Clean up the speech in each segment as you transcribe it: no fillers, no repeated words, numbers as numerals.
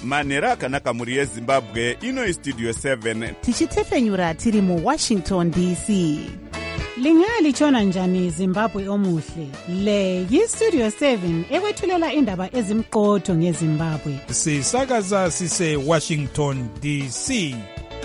manhero akanaka mhuri yezimbabwe. Ino istudio 7 tichitefenyura tiri muwashington dc. Lingalitshona njani Zimbabwe omuhle? Le yistudio 7 ekwethulela indaba ezimqotho ngeZimbabwe. Sisakaza sise Washington DC.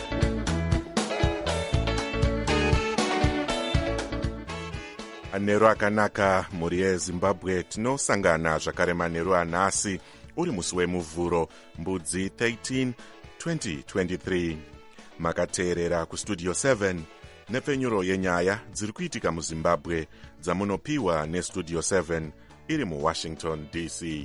Manhero akanaka mhuri yeZimbabwe, tinosangana zvakare manhero anhasi uri musi wemuvhuro mbudzi 13 2023. Makateerera kustudio 7 nepfenyuro yenyaya dziri kuitika muZimbabwe dzamunopiwa nestudio 7 iri muWashington DC.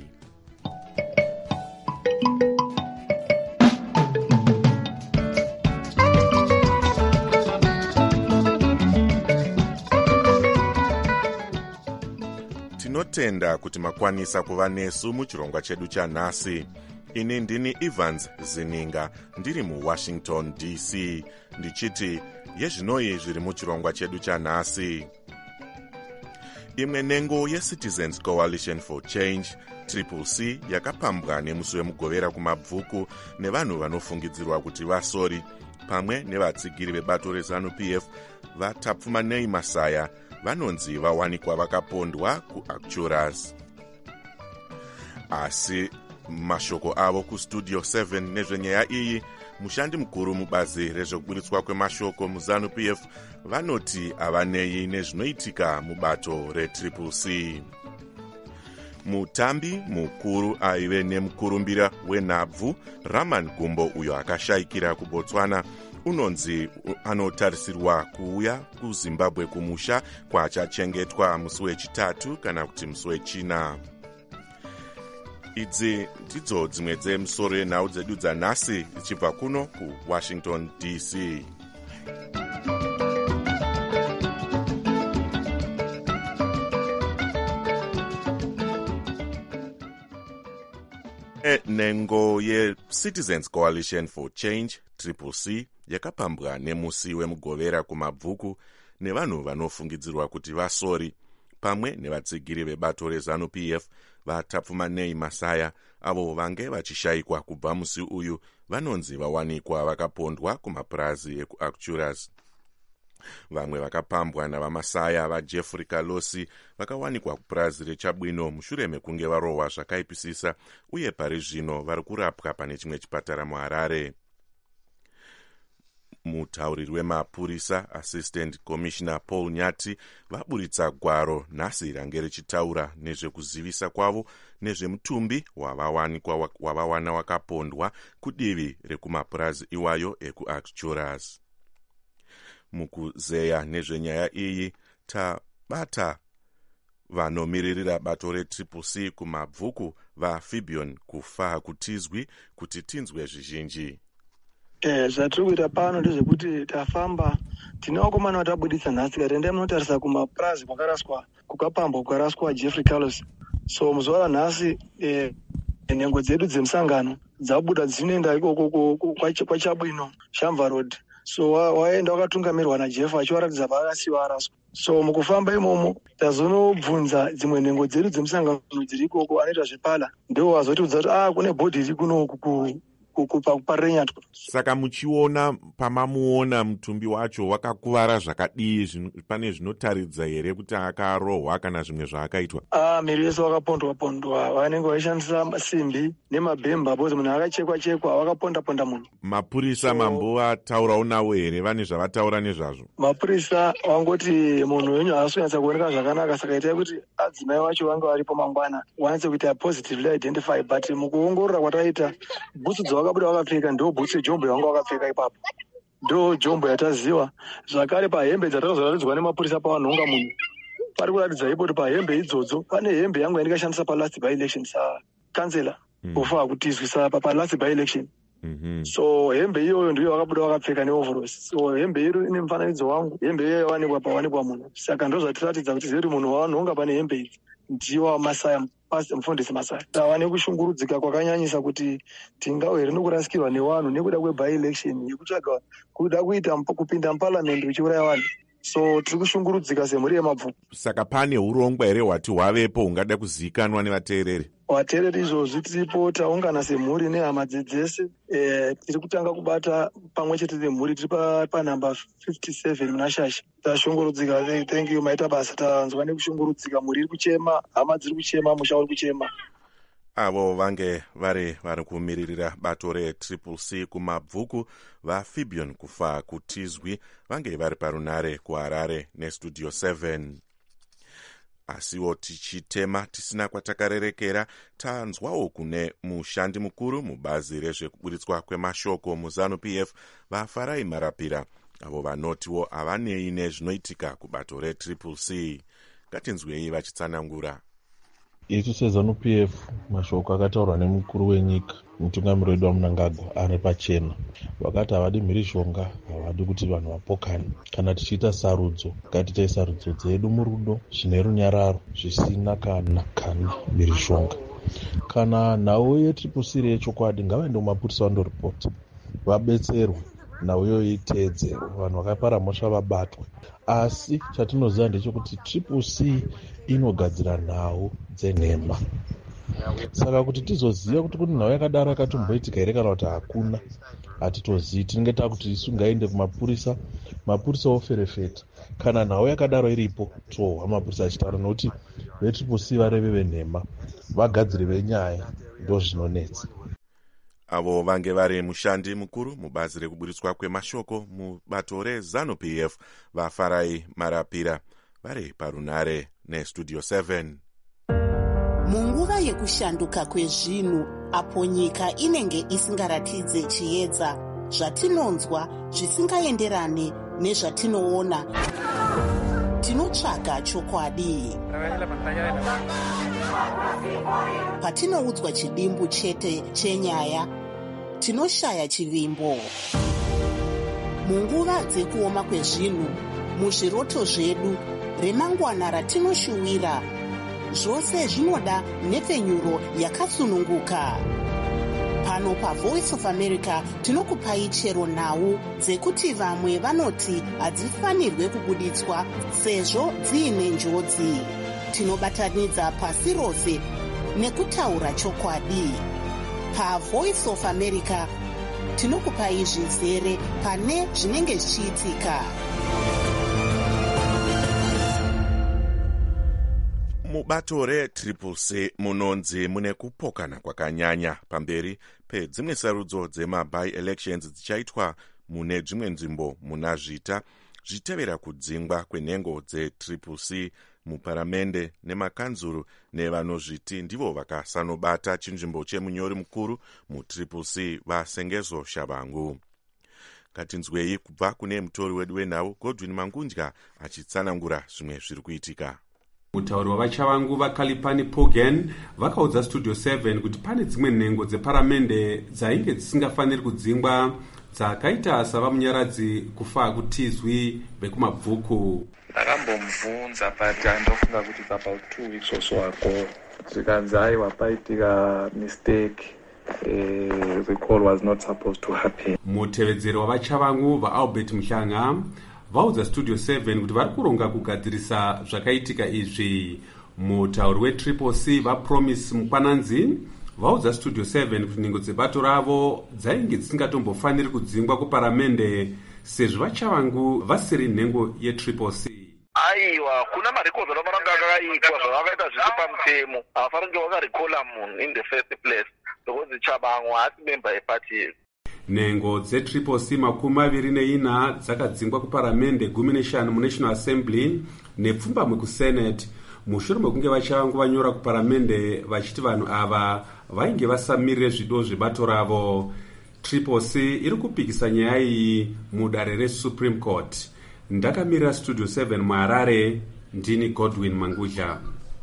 Tinotenda kuti makwanisa kuva nesu muchirongwa chedu chanhasi. Ini ndini Evans Zininga ndiri muWashington DC ndichiti yezvinoi zviri muchirongwa chedu chanhasi. Imwe nengo yeCitizens Coalition for Change CCC yakapambwa nemusi wemugovera kumabvuku nevanhu vanofungidzirwa kuti vasori pamwe nevatsigiri vebato reZANU-PF vaTapfumanei Masaya vanonzi vawanikwa vakapondwa kuActuras. Asi mashoko avo kustudio 7 nezvenyaya iyi, mushandi mukuru mubazi rezvekuburitswa kwemashoko muZANU-PF vanoti havanei nezvinoitika mubato reCCC. Mutambi mukuru aive nemukurumbira wenhabvu Raman Gumbo uyo akashayikira kuBotswana unonzi anotarisirwa kuuya kuZimbabwe kumusha kwachachengetwa musi wechitatu kana kuti musi wechina. Idzi ndidzo dzimwe dzemusoro yenhau dzedu dzanhasi dzichibva kuno kuWashington DC. Nengo yeCitizens Coalition for Change CCC yakapambwa nemusi wemugovera kumabvuku nevanhu vanofungidzirwa kuti vasori pamwe nevatsigiri vebato reZANU-PF vaTapfumanei Masaya avo vange vachishayikwa kubva musi uyu vanonzi vawanikwa vakapondwa kumapurazi ekuActuras. Vamwe vakapambwa navamasaya vaJeffrey Kalosi vakawanikwa kupurazi reChabwino mushure mekunge varohwa zvakaipisisa uye pari zvino vari kurapwa pane chimwe chipatara muHarare. Mutauriri wemapurisa Assistant Commissioner Paul Nyati vaburitsa gwaro nhasi range richitaura nezvekuzivisa kwavo nezvemutumbi wavawana wakapondwa kudivi rekumapurazi iwayo ekuActuras. Mukuzeya nezvenyaya iyi tabata vanomiririra bato reCCC kumabvuku vaFibion Kufa kutizwi kuti tinzwe zvizhinji. Zvatiri kuita pano ndezvekuti tafamba tine vakomana vatabuditsa nhasi katenda munotarisa kumapurazi kwakaraswa kukapambwa kwakaraswa Jeffrey Carlos. So muzuva ranhasi nhengo dzedu dzemusangano dzabuda dzinoenda ikoko kwaChabwino Shamva Road. So waenda wakatungamirwa naJeff achivaratidza paakasiwa araswa. So mukufamba imomo tazonobvunza dzimwe nhengo dzedu dzemusangano dziri ikoko anoita zvepala ndo wazotibvunza kuti kune bhodhi iri kuno kuparenyatwa. Saka muchiona pamamuona mutumbi wacho wakakuvara zvakadii, pane zvinotaridza here kuti akarohwa kana zvimwe zvaakaitwa? Miri yese wakapondwa vanenge vaishandisa simbi nemabhemba bhozi munhu akachekwa wakaponda munhu. Mapurisa mambovataurawo navo here, vane zvavataura nezvazvo? Mapurisa wangoti munhu wenyu haasonyatsa kuoneka zvakanaka, saka itai kuti adzimai wacho vange varipo mangwana wanatse kuita positively identify, but mukuongorora kwataita bhutsu dzavakabuda vakapfeka ndo bhutsu jombo yavanga vakapfeka ipapo, ndo jombo yataziva. Zvakare pahembe dzatakazoratidzwa nemapurisa pavanhonga munhu pari kuratidza ipo kuti pahembe idzodzo pane hembe yangu yandikashandisa palast by election sakansela Kufa kutizwisa palast by election. So hembe iyoyo ndiyo vakabuda vakapfeka neoveros. So hembe iri ine mufananidzo wangu, hembe iyoyo pawanikwa munhu. Saka ndo zvatiratidza kuti zeri munhu wavanhonga pane hembe idzi ndiwa Masaya, mufundisi Masaya. Tava nekushungurudzika kwakanyanyisa kuti tingauhere nokurasikirwa nevanhu nekuda kweby election yekutsvaga kuda kuita kupinda muparliament uchiuraya vanhu. so tiri kushungurudzika semhuri yemabvuku. Saka pane urongwa here hwati hwavepo hungada kuzivikanwa nevateereri? Vateereri izvozvi tiripo taungana semhuri nehama dzese. Tiri kutanga kubata pamwe chete nemhuri, tiri panhamba 57 munashasha. Tashungurudzika, thank you, maita basa. Tanzwa nekushungurudzika, mhuri iri kuchema, hama dziri kuchema, musha uri kuchema. Avo vange vari kumiririra bato reCCC kumabvuku, vaFibion kufa kutizwi vange vari parunare kuHarare neStudio 7. Asiwo tichitema tisina kwatakarerekera, tanzwawo kune mushandi mukuru mubazi rezvekuburitswa kwemashoko muZANU-PF vaFarai Marapira, avo vanotiwo havanei nezvinoitika kubato reCCC. Ngatinzwei vachitsanangura. Isu seZANU-PF mashoko akataurwa nemukuru wenyika, mutungamiri wedu waMnangagwa ari pachena. Vakati havadi mhirishonga, havadi kuti vanhu vapokane. Kana tichiita sarudzo, ngatiitai sarudzo dzedu murudo, zvine runyararo, zvisina kana mhirishonga. Kana nhau yeCCC yechokwadi, ngavaende kumapurisa vandoripota, vabetserwe, nhau iyoyo iteedzerwe, vanhu vakapara mhosva vabatwe. Asi chatinoziva ndechekuti CCC inogadzira nhau dzenhema. Saka kuti tizoziva kuti kune nhau yakadaro yakatomboitika here kana kuti hakuna, hatitozivi. Tinenge takuti isu ngaende kumapurisa, mapurisa oferefeta. Kana nhau yakadaro iripo, tohwa mapurisa achitaura, nokuti veCCC vareve venhema, vagadziri venyaya, ndozvinonetsa. Avo vange vari mushandi mukuru mubazi rekuburitswa kwemashoko mubato reZANU-PF vaFarai Marapira vari parunare neStudio 7. Munguva yekushanduka kwezvinhu, apo nyika inenge isingaratidze chiedza, zvatinonzwa zvisingaenderane nezvatinoona, tinotsvaga chokwadi. Patinoudzwa chidimbu chete chenyaya, tinoshaya chivimbo. Munguva dzekuoma kwezvinhu, muzviroto zvedu, remangwana ratinoshuwira, zvose zvinoda nhepfenyuro yakatsununguka. Pano paVoice of America tinokupai chero nhau dzekuti vamwe vanoti hadzifanirwe kubuditswa sezvo dziine njodzi. Tinobatanidza pasi rose nekutaura chokwadi. PaVoice of America tinokupai zvizere pane zvinenge zvichiitika. Mubato reCCC munonzi mune kupokana kwakanyanya pamberi pedzimwe sarudzo dzema-by-elections dzichaitwa mune dzimwe nzvimbo muna Zvita, zvitevera kudzingwa kwenhengo dzeCCC muparamende nemakanzuru nevanozviti ndivo vakasanobata chinzvimbo chemunyori mukuru muCCC vaSengezo Shabangu. Ngatinzwei kubva kune mutori wedu wenhau Godwin Mangundya achitsanangura zvimwe zviri kuitika. Mutauri wavaChavangu vaKalipani Pogan vakaudza Studio 7 kuti pane dzimwe nhengo dzeparamende dzainge dzisingafaniri kudzingwa dzakaita savamunyaradzi kufa kutizwi vekumabvuku. Ndakambomubvunza but ndofunga kuti it's about 2 weeks or so ago. Zvikanzi aiwa paitika mistake. The call was not supposed to happen. Mutevedzeri wavaChavangu vaAlbert Mhlanga vaudza Studio 7 kuti vari kuronga kugadzirisa zvakaitika izvi. Mutauri weCCC vaPromise Mukwananzi vaudza Studio 7 kuti nhengo dzebato ravo dzainge dzisingatombofaniri kudzingwa kuparamende sezvo vaChavangu vasiri nhengo yeCCC. Aiwa, kuna marecords anofanira akaitwa zvavakaita zviri pamutemo. Havafanira vakarekola munhu in the first place because Chabangu haasi member yeparty. Nhengo dzeCCC 24 dzakadzingwa kuparamende 15 muNational Assembly nepfumbamwe kuSenate mushure mekunge vaChavangu vanyora kuparamende vachiti vanhu ava vainge vasamirire zvido zvebato ravo. CCC iri kupikisa nyaya iyi mudare reSupreme Court. Ndakamirira Studio 7 muHarare, ndini Godwin Mangudya.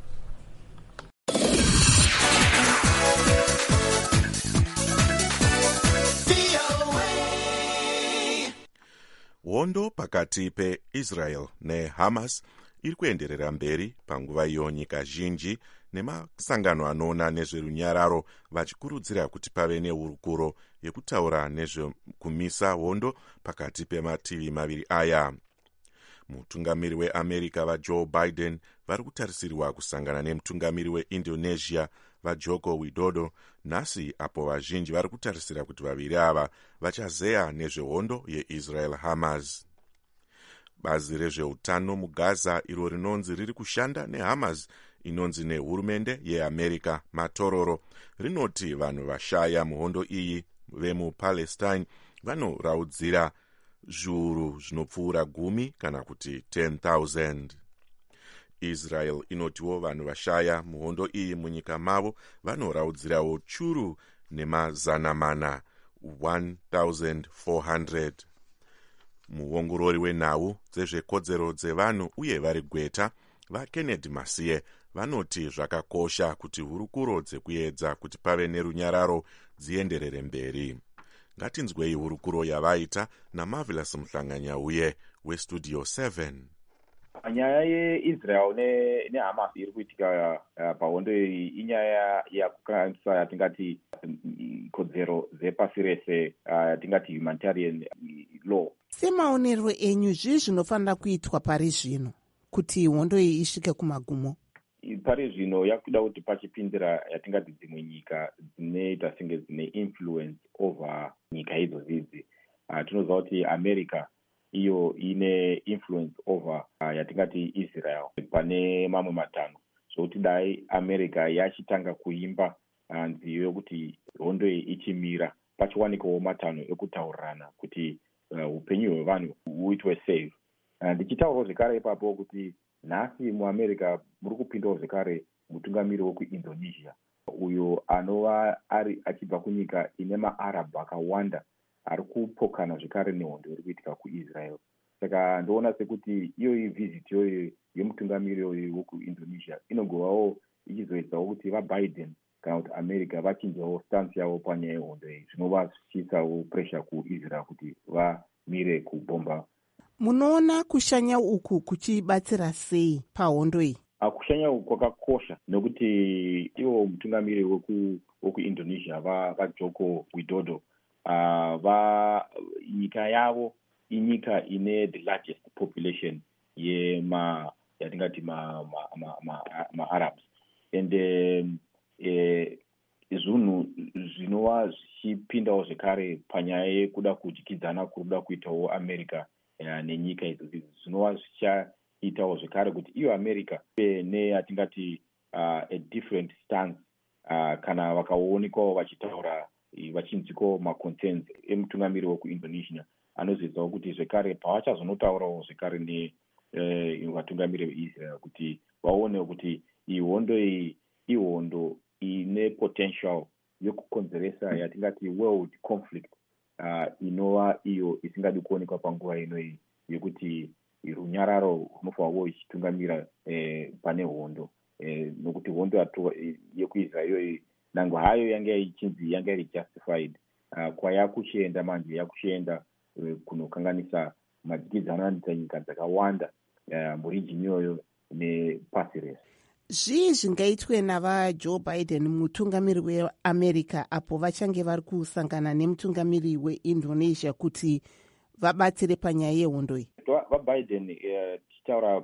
Hondo pakati peIsrael neHamas iri kuenderera mberi panguva iyo nyika zhinji nemasangano anoona nezverunyararo vachikurudzira kuti pave nehurukuro yekutaura nezvekumisa hondo pakati pemativi maviri aya. mutungamiri weamerica vajoe biden vari kutarisirwa kusangana nemutungamiri weindonesia vajoko widodo nhasi, apo vazhinji vari kutarisira kuti vaviri ava vachazeya nezvehondo yeisrael hamas. Bazi rezveutano mugaza iro rinonzi riri kushanda nehamas inonzi nehurumende yeamerica matororo rinoti vanhu vashaya muhondo iyi vemupalestine vanoraudzira zviuru zvinopfuura 10 kana kuti 10,000. Israel inotiwo vanhu vashaya muhondo iyi munyika mavo vanoraudzirawo churu nemazana 1,400. Muongorori wenhau dzezvekodzero dzevanhu uye vari gweta vaKennedy Masiye vanoti zvakakosha kuti hurukuro dzekuedza kuti pave nerunyararo dzienderere mberi. Ngatinzwei hurukuro yavaita naMarvelous Mhlanganyauye weStudio 7. Nyaya yeIsrael neHamas iri kuitika pahondo iyi inyaya yakukanganisa yatingati kodzero dzepasi rese, yatingati humanitarian law. Semaonero enyu zvinofanira kuitwa pari zvino kuti hondo iyi isvike kumagumo? Pari zvino yakuda kuti pachipindira yatingati dzimwe nyika dzinoita senge dzine influence over nyika idzodzi. Tinoziva kuti America iyo ine influence over yatingati Israel pane mamwe matanho, zvokuti dai America yachitanga kuimba nziyo yokuti hondo iyi ichimira, pachiwanikawo matanho ekutaurirana kuti upenyu hwevanhu huitwe safe. Ndichitaurawo zvekare ipapo kuti nhasi muAmerica muri kupindawo zvekare mutungamiri wekuIndonesia uyo anova ari achibva kunyika ine maArabhu akawanda ari kupokana zvekare nehondo iri kuitika kuIsrael. Saka ndoona sekuti iyoyi visit iyoyi yemutungamiri wekuIndonesia inogovawo ichizoitawo kuti vaBiden kana kuti America vachinjawo stance yavo panyaya yehondo iyi, zvinova zvichiisawo pressure kuIsrael kuti vamire kubhomba. Munoona kushanya uku kuchibatsira sei pahondo iyi? Kushanya uku kwakakosha nekuti iwo mutungamiri wekuIndonesia vaJoko Widodo nyika yavo inyika ine the largest population yatingati ma-Arabs, and zvinhu zvinova zvichipindawo zvekare panyaya yekuda kudyidzana kuruda kuitawo America nenyika idzodzi, zvinova zvichaitawo zvekare kuti iyo America neyatingati a different stance kana vakaonekwawo vachitaura vachinzwikawo maconcerns emutungamiri wekuIndonesia anozoitawo kuti zvekare pavachazonotaurawo zvekare nevatungamiri veIsrael kuti vaone kuti iyi hondo iyi ihondo ine potential yokukonzeresa yatingati world conflict inova iyo isingadi kuonekwa panguva inoyi yekuti runyararo runofanirwa ichitungamira pane hondo, nokuti hondo yekuIsrael iyoyi nangwe hayo yanga iri justified, kwayakuchienda manje yakuchienda kunokanganisa madyidzano anoita nyika dzakawanda murijini iyoyo nepasi rese. Zvii zvingaitwe navaJoe Biden mutungamiri weAmerica apo vachange vari kusangana nemutungamiri weIndonesia kuti vabatsire panyaya yehondo iyi? VaBiden tichitaura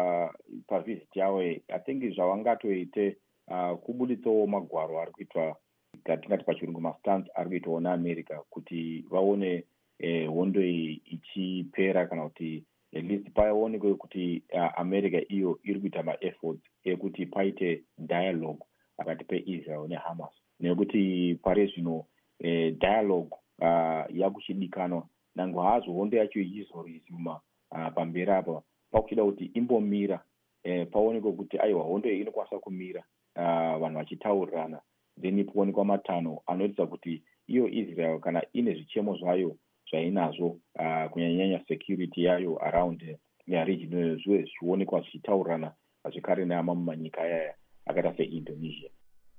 pavisit yavo I think zvavangatoite kubuditsawo magwaro ari kuitwa katingati pachirungu mastance ari kuitwawo naAmerica kuti vaone hondo iyi ichipera kana kuti at least paonekwe kuti America iyo iri kuita maefforts ekuti paite dialogue pakati peIsrael neHamas, nekuti pari zvino dialogue yakuchidikanwa nangwe hazo hondo yacho ichizoresume pamberi apa pakuchida kuti imbomira, paonekwe kuti aiwa hondo iyi inokwanisa kumira vanhu vachitaurirana, then poonekwa matanho anoita kuti iyo Israel kana ine zvichemo zvayo zvainazvo kunyanyanya security yayo around region iyoyo zviwe zvichionekwa zvichitaurirana zvekare neamwe manyika aya akaita seIndonesia.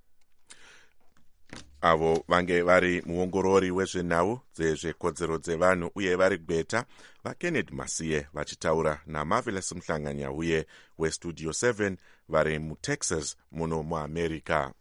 Avo vange vari muongorori wezvenhau dzezvekodzero dzevanhu uye vari gweta vaKennedy Masiye vachitaura naMarvelous Mhlanganyauye weStudio 7 vari muTexas muno muAmerica.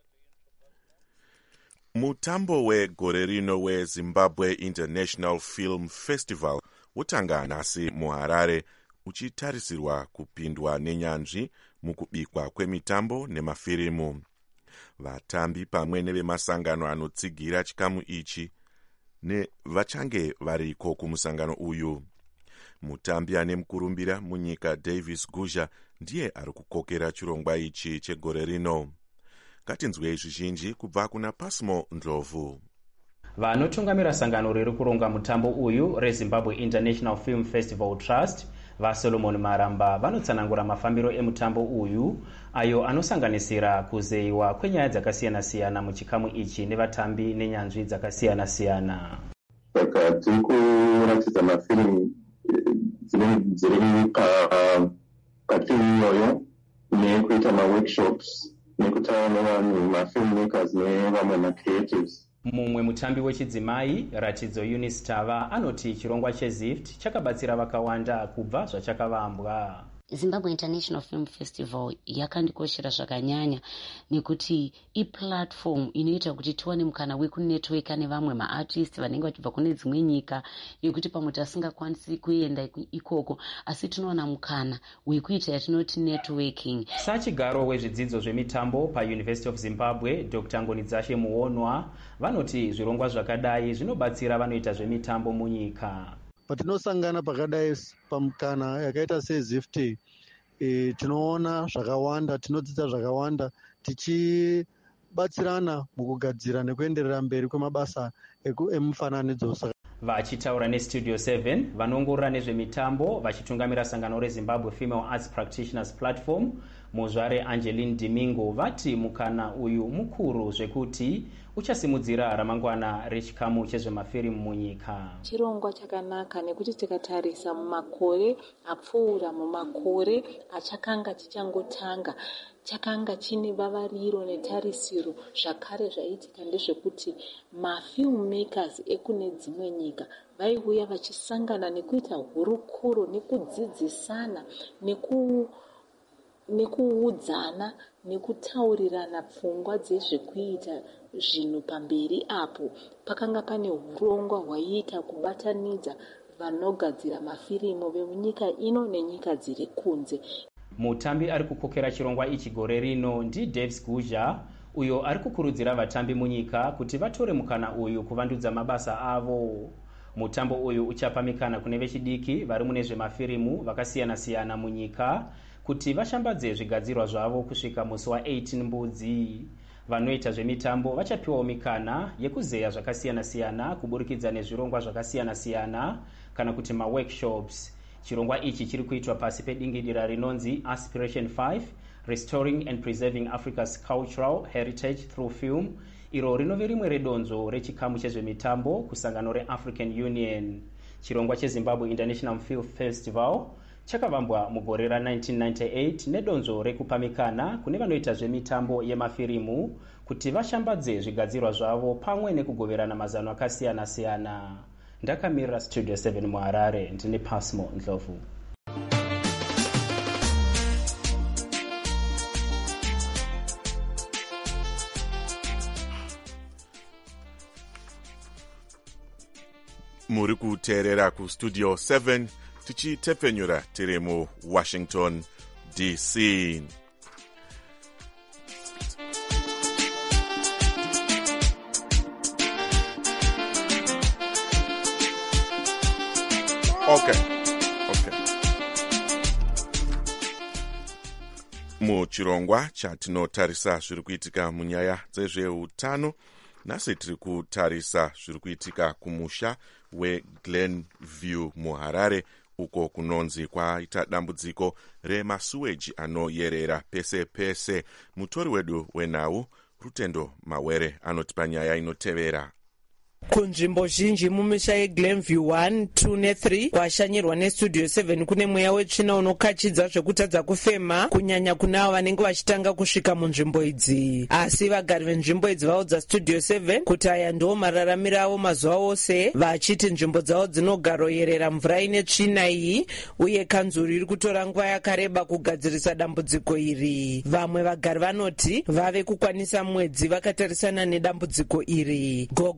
Mutambo wegore rino weZimbabwe International Film Festival utanga nhasi muHarare uchitarisirwa kupindwa nenyanzvi mukubikwa kwemitambo nemafirimu. Vatambi pamwe nevemasangano anotsigira chikamu ichi vachange variko kumusangano uyu. Mutambi ane mukurumbira munyika Davis Guzha ndiye ari kukokera chirongwa ichi chegore rino. Ngatinzwei zvizhinji kubva kuna Pasmo Ndlovu. Vanotungamira sangano riri kuronga mutambo uyu reZimbabwe International Film Festival Trust vaSolomon Maramba vanotsanangura mafambiro emutambo uyu ayo anosanganisira kuzeyiwa kwenyaya dzakasiyana-siyana muchikamu ichi nevatambi nenyanzvi dzakasiyana-siyana. Saka tiri kuratidza mafilimu dziri patimu iyoyo nekuita maworkshops nekutaura nevanhu mafilmmakers nevamwe macreatives. Mumwe mutambi wechidzimai Ratidzo Eunice Tava anoti chirongwa cheZIFT chakabatsira vakawanda kubva zvachakavambwa. Zimbabwe International Film Festival yakandikoshera zvakanyanya nekuti iplatform inoita kuti tiwane mukana wekunetworka nevamwe maartist vanenge vachibva kune dzimwe nyika, yekuti pamwe tasingakwanisi kuenda ikoko asi tinowana mukana wekuita yatinoti networking. Sachigaro wezvidzidzo zvemitambo paUniversity of Zimbabwe Dr. Ngonidzashe Muonwa vanoti zvirongwa zvakadai zvinobatsira vanoita zvemitambo munyika. Patinosangana pakadai pamukana yakaita seZIFT, tinoona zvakawanda, tinodzidza zvakawanda, tichibatsirana mukugadzira nekuenderera mberi kwemabasa emufananidzo. Vachitaura neStudio 7 vanongorora nezvemitambo vachitungamira sangano reZimbabwe Female Arts Practitioners Platform Muzvare Angeline Dimingo vati mukana uyu mukuru zvekuti uchasimudzira ramangwana rechikamu chezvemafirimu munyika. Chirongwa chakanaka nekuti tikatarisa mumakore apfuura mumakore achakanga chichangotanga chakanga chine vavariro netarisiro zvakare zvaitika ndezvekuti mafilmmakers ekune dzimwe nyika vaiuya vachisangana nekuita hurukuro nekudzidzisana nekuudzana nekutaurirana pfungwa dzezvekuita zvinhu pamberi apo pakanga pane urongwa hwaiita kubatanidza vanogadzira mafirimu vemunyika ino nenyika dziri kunze. Mutambi ari kukokera chirongwa ichi gore rino ndi Davis Guzha uyo ari kukurudzira vatambi munyika kuti vatore mukana uyu kuvandudza mabasa avo. Mutambo uyu uchapa mikana kune vechidiki vari mune zvemafirimu vakasiyana-siyana munyika kuti vashambadze zvigadzirwa zvavo kusvika musi wa18 Mbudzi. Vanoita zvemitambo vachapiwawo mikana yekuzeya zvakasiyana-siyana kuburikidza nezvirongwa zvakasiyana-siyana kana kuti maworkshops. Chirongwa ichi chiri kuitwa pasi pedingidira rinonzi Aspiration 5 Restoring and Preserving Africa's Cultural Heritage Through Film, iro rinove rimwe redonzo rechikamu chezvemitambo kusangano reAfrican Union. Chirongwa cheZimbabwe International Film Festival chakavambwa mugore ra1998 nedonzo rekupamikana kune vanoita zvemitambo yemafirimu kuti vashambadze zvigadzirwa zvavo pamwe nekugoverana mazano akasiyana-siyana. Ndakamirira Studio 7 muHarare ndine Pasmo Ndlovu. Muri kuteerera kuStudio 7 tichitepfenyura tiri muWashington DC. Okay. Muchirongwa chatinotarisa zviri kuitika munyaya dzezveutano, nhasi tiri kutarisa zviri kuitika kumusha weGlenview muHarare uko kunonzi kwaita dambudziko remasuweji anoyerera pese pese. Mutori wedu wenhau Rutendo Mawere anotipa nyaya inotevera. Kunzvimbo zhinji mumisha yeGlenview 1, 2 ne3 kwashanyirwa neStudio 7 kune mweya wetsvina unokachidza zvekutadza kufema kunyanya kuna avo vanenge vachitanga kusvika munzvimbo idzi. Asi vagari venzvimbo idzi vaudza Studio 7 kuti aya ndiwo mararamiro avo mazuva ose, vachiti nzvimbo dzavo dzinogaroyerera mvura ine tsvina iyi uye kanzuru iri kutora nguva yakareba kugadzirisa dambudziko iri. Vamwe vagari vanoti vave kukwanisa mwedzi vakatarisana nedambudziko iri. Gogo Maimbo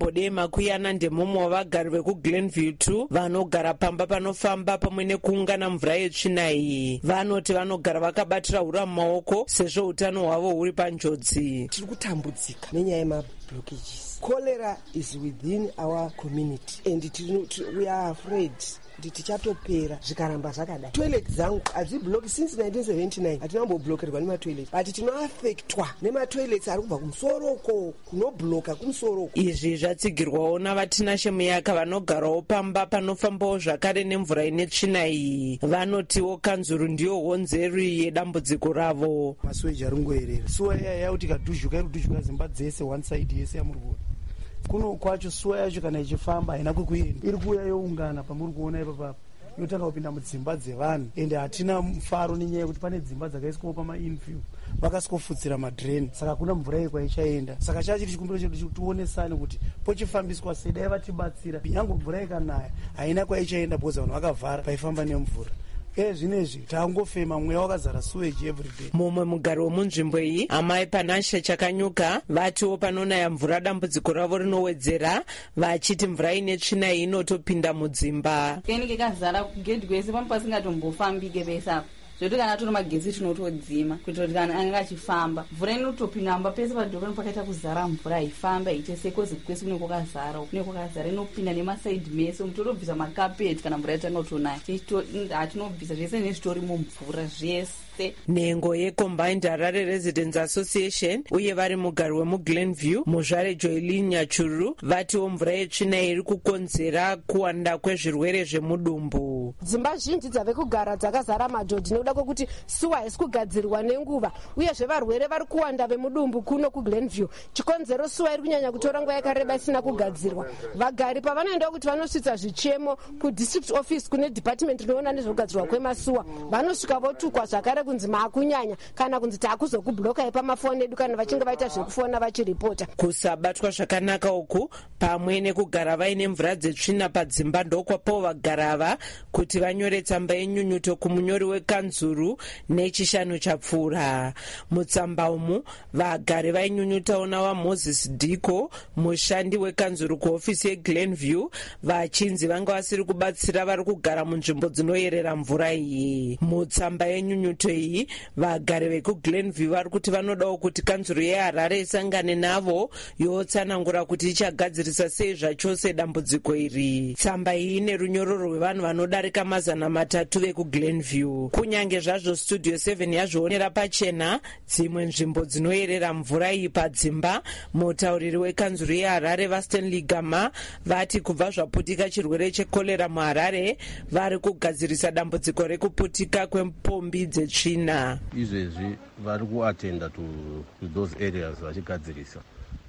Bode Makuyana ndemumwe wavagari vekuGlenview 2 vanogara pamba panofamba pamwe nekuungana mvura yetsvina iyi. Vanoti vanogara vakabatira hura mumaoko sezvo utano hwavo huri panjodzi. Tiri kutambudzika nenyaya yemablockages. Cholera is within our community and we are afraid kuti tichatopera zvikaramba zvakadai. Toilet dzangu hadzibloki since 1979 hatinamboblokerwa nematoilet but tinoafektwa nematoilets ari kubva kumusoroko kunobloka kumusoroko. Izvi zvatsigirwawo navatinashe muyaka vanogarawo pamba panofambawo zvakare nemvura ine tsvina iyi. Vanotiwo kanzuru ndiyo honzeri yedambudziko ravo. Masweji ari kungoerera suwa iya yakuti ikadhuzhuka iri kudhuzhuka zimba dzese one side yese yamuri kuona. Kuno kwacho suwa yacho kana ichifamba haina kwekuenda, iri kuuya youngana pamuri kuona ipapa yotanga kupinda mudzimba dzevanhu ende hatina mufaro nenyaya yekuti pane dzimba dzakaiswawo pamainfield vakasikofutsira madreni saka kuna mvura iyi kwaichaenda. Saka chachiri chikumbiro chedu tionesane kuti pochifambiswa sei dai vatibatsira nyange mvura ikanaya haina kwaichaenda bhoza vanhu vakavhara paifamba nemvura. Zvinezvi tangofema mweya wakazara sewage everyday. Mumwe mugari wemunzvimbo iyi amai Panashe Chakanyuka vatiwo panonaya mvura dambudziko ravo rinowedzera vachiti mvura ine tsvina inotopinda mudzimba. Kenike kazara kugedhi kwese pano pasingatombofambike pese apo zvoti kana toro magetsi tinotodzima kuitira kuti kana anga achifamba mvura inotopinda pese padhokoni pakaita kuzara mvura haifamba ichese kozi kwese kune kwakazara inopinda nemasaidhi mese mutotobvisa makapeti kana mvura yatanga kutonaya hatinobvisa zvese nezvitori mumvura zvese. Nhengo yeCombined Harare Residents Association uye vari mugari wemuGlenview muzvare Joylin Nyachuru vatiwo mvura yetsvina iri kukonzera kuwanda kwezvirwere zvemudumbu. Dzimba zhinji dzave kugara dzakazara madhodhi nekuda kwekuti suwa haisi kugadzirwa nenguva uyezve varwere vari kuwanda vemudumbu kuno kuGlenview. Chikonzero suwa iri kunyanya kutora nguva yakareba isina kugadzirwa. Vagari pavanoenda kuti vanosvitsa zvichemo kudistrict office kune department inoona nezvekugadzirwa kwemasuwa vanosvika votukwa zvakare kunzi maakunyanya kana kunzi taakuzokublokai pamafoni edu kana vachinge vaita zvekufona vachiripota. Kusabatwa zvakanaka uku pamwe nekugara vaine mvura dzetsvina padzimba ndokwapawo vagarava kuti vanyore tsamba yenyunyuto kumunyori wekanzuru nechishanu chapfuura. Mutsamba umu vagari vainyunyutawo nawaMoses Diko mushandi wekanzuru kuhofisi yeGlenview vachinzi vanga vasiri kubatsira vari kugara munzvimbo dzinoyerera mvura iyi. Mutsamba yenyunyuto iyi vagari vekuGlenview vari kuti vanodawo kuti kanzuru yeHarare isangane navo yotsanangura kuti ichagadzirisa sei zvachose dambudziko iri. Tsamba iyi ine runyoro rwevanhu vanodarika 300 vekuGlenview. Kunyange zvazvo Studio 7 yazvionera pachena dzimwe nzvimbo dzinoyerera mvura iyi padzimba, mutauriri wekanzuru yeHarare vaStanley Gama vati kubva zvaputika chirwere chekorera muHarare vari kugadzirisa dambudziko rekuputika kwepombi dzetsvina. Izvezvi vari kuatenda to those areas vachigadzirisa.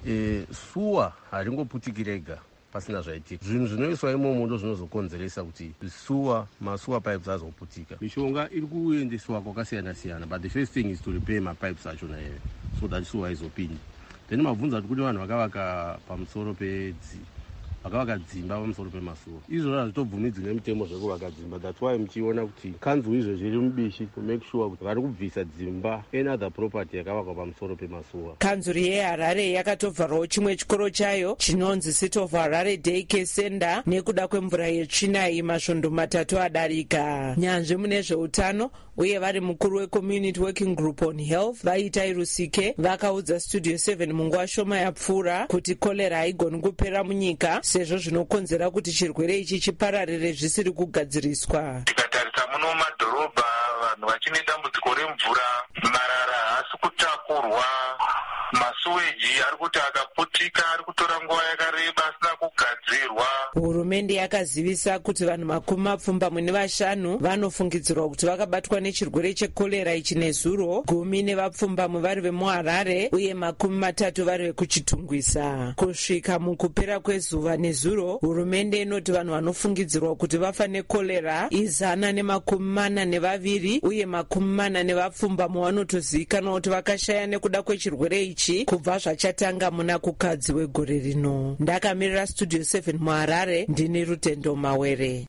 Suwa haringoputiki rega pasina zvaitika. Zvinhu zvinoiswa imomo ndo zvinozokonzeresa kuti masuwa pipes azoputika. Mishonga iri kuendeswa kwakasiyana siyana, but the first thing is to repair mapipes achona ere so that suwa izopinda. Then mabvunza kuti vanhu vakavaka pamusoro vakavaka dzimba pamusoro pemasuwa. Izvozvo hazvitobvumidzwi nemutemo zvekuvaka dzimba. That's why muchiona kuti kanzuru izvezvi iri mubishi to make sure kuti vari kubvisa dzimba any other property yakavakwa pamusoro pemasuwa. Kanzuru yeHarare yakatovharawo chimwe chikoro chayo chinonzi City of Harare Daycare Center nekuda kwemvura yetsvina iyi masvondo 3 adarika. Nyanzvi mune zveutano uye vari mukuru weCommunity Working Group on Health Vaitai Rusike vakaudza Studio 7 munguva shoma yapfuura kuti kolera haigoni kupera munyika sezvo zvinokonzera kuti chirwere ichi chipararire zvisiri kugadziriswa. Tikatarisa muno mumadhorobha vanhu vachine dambudziko remvura, marara haasi kutakurwa, masuweji ari kuti akaputika ari kutora nguva yakareba asina kugadzirwa. Hurumende yakazivisa kuti vanhu 25 vanofungidzirwa kuti vakabatwa nechirwere chekorera ichi nezuro, 10 nevapfumbamwe vari vemuHarare uye 30 vari vekuchitungwisa. Kusvika mukupera kwezuva nezuro, hurumende inoti vanhu vanofungidzirwa kuti vafa nekorera 142 uye 40 nevapfumbamwe vanotozivikanwa kuti vakashaya nekuda kwechirwere ichi kubva zvachatanga muna kukadzi wegore rino. Ndakamirira Studio 7 muHarare, ndini Rutendo Mawere.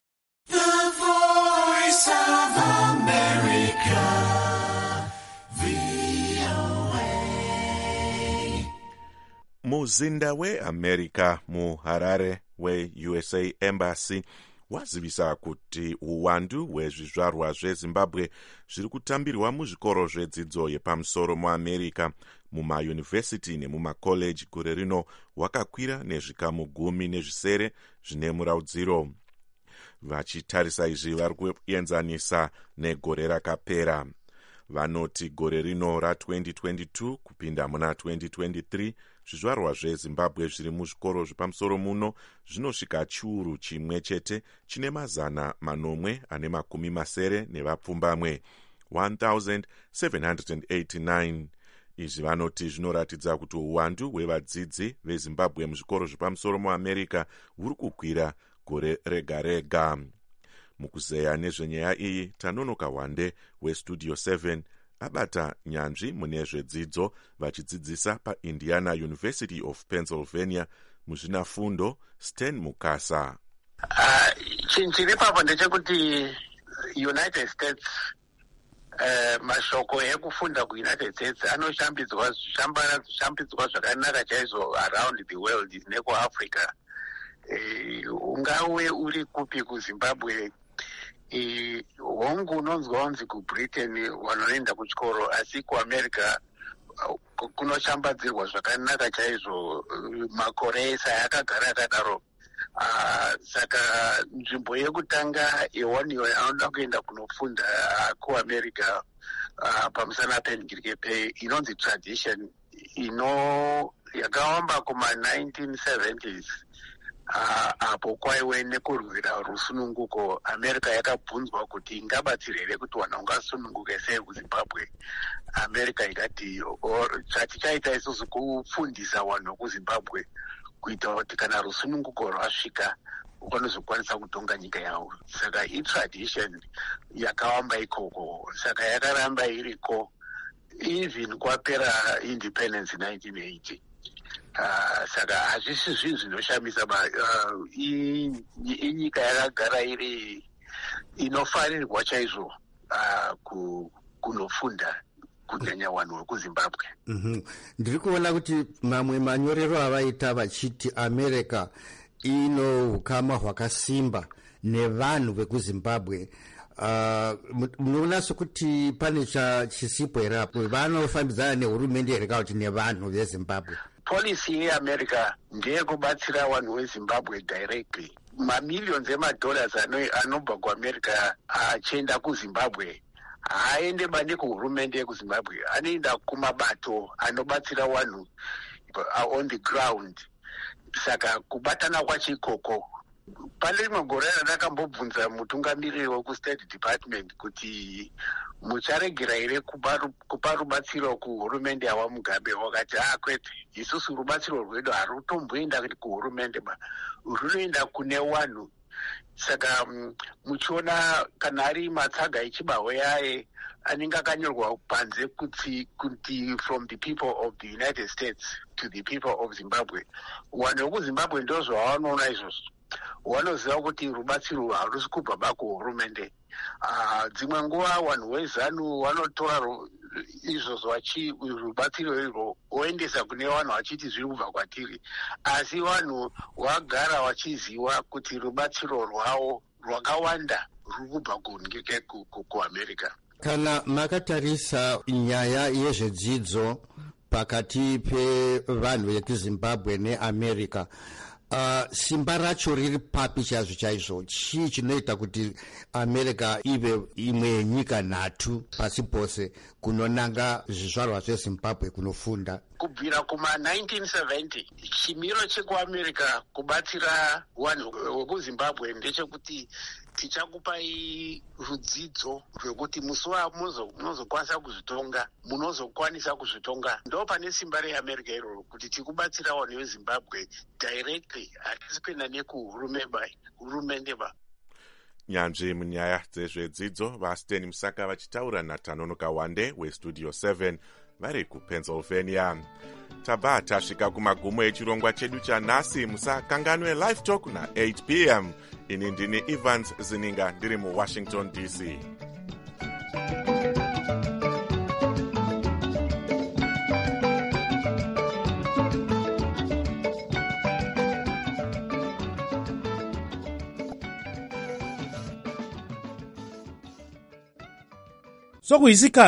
muzinda weamerica muharare weusa embassy wazivisa kuti uwandu hwezvizvarwa zvezimbabwe zviri kutambirwa muzvikoro zvedzidzo yepamusoro muamerica mumayunivhesiti nemumakoleji gore rino hwakakwira nezvikamu 10 zvine muraudziro. Vachitarisa izvi vari kuenzanisa negore rakapera. Vanoti gore rino ra2022 kupinda muna 2023 zvizvarwa zvezimbabwe zviri muzvikoro zvepamusoro muno zvinosvika chiuru chimwe chete chine 980 nevapfumbamwe 1789. Izvi vanoti zvinoratidza kuti uwandu hwevadzidzi vezimbabwe muzvikoro zvepamusoro muamerica huri kukwira gore rega rega. Mukuzeya nezvenyaya iyi Tanonoka Wande westudio 7 abata nyanzvi mune zvedzidzo vachidzidzisa paIndiana University of Pennsylvania muzvinafundo Sten Mukasa. Chinhu chiri papo ndechekuti United States mashoko ekufunda kuUnited States anoshambidzwa zvakanaka chaizvo around the world nekuAfrica. Ungawe uri kupi kuZimbabwe, hongu unonzwa unzi kuBritain vanoenda kuchikoro, asi kuAmerica kunoshambadzirwa zvakanaka chaizvo makore esa yakagara akadaro. Saka nzvimbo yekutanga yewaniyo anoda kuenda kunofunda kuAmerica pamusana pendikiripe inonzi tradition yakawamba kuma1970s. Apo kwaiwe nekurwira rusununguko, America yakabvunzwa kuti ingabatsira here kuti vanhu ungasununguke sei kuZimbabwe. America ikati chatichaita isusu kufundisa vanhu kuZimbabwe kuita kuti kana rusununguko rwasvika vanozokwanisa kutonga nyika yavo. Saka itradition yakawamba ikoko, saka yakaramba iriko even kwapera independence 1980. Saka hazvisi zvinhu zvinoshamisa, inyika yakagara iri inofarirwa chaizvo kunofunda kunyanya vanhu vekuZimbabwe. Ndiri kuona kuti mamwe manyorero avaita vachiti America ino ukama hwakasimba nevanhu vekuZimbabwe. Munoona sokuti pane chisipo here apo vanofambidzana nehurumende here kana kuti nevanhu veZimbabwe? Policy yeAmerica ndeyekubatsira vanhu veZimbabwe directly. Mamillions emadolars anobva kuAmerica achienda kuZimbabwe haaende bane kuhurumende yekuZimbabwe, anoenda kumabato anobatsira vanhu on the ground. Saka kubatana kwacho ikoko. Pane rimwe gore randakambobvunza mutungamiriri wekuState Department kuti mucharegera here kupa rubatsiro kuhurumende yawaMugabe. Wakati kwete, isusu rubatsiro rwedu harutomboenda kuhurumende, runoenda kune vanhu. Saka muchiona kana ari matsaga echibahwe yaye anenge akanyorwa panze kuti from the people of the United States to the people of Zimbabwe. Vanhu vekuZimbabwe ndozvo vanoona izvozvo, vanoziva kuti rubatsiro harusi kubva bakuhurumende. Dzimwe nguva vanhu veZANU vanotora izvozvo rubatsiro irwo voendesa kune vanhu vachiti zviri kubva kwatiri, asi vanhu vagara vachiziva kuti rubatsiro rwavo rwakawanda ruri kubva kuAmerica. Kana makatarisa nyaya yezvedzidzo pakati pevanhu vekuZimbabwe neAmerica, simba racho riri papi chaizvo chaizvo? Chii chinoita kuti America ive imwe yenyika nhatu pasi pose kunonanga zvizvarwa zveZimbabwe kunofunda? Kubvira kuma1970 chimiro chekuAmerica kubatsira vanhu vekuZimbabwe ndechekuti tichakupai rudzidzo rwekuti musi munozokwanisa kuzvitonga, munozokwanisa kuzvitonga. Ndo pane simba reAmerica iroro, kuti tikubatsira vanhu veZimbabwe directly, hatisi kuenda nekuhurumende ba. Nyanzvi munyaya dzezvedzidzo vaSten Musaka vachitaura naTanonoka Wande westudio 7 vari kuPennsylvania. Tabva tasvika kumagumo echirongwa chedu chanhasi. Musakanganwe live talk na8 p.m. Ini ndini Evans Zininga ndiri muWashington DC. so kuyisikhathi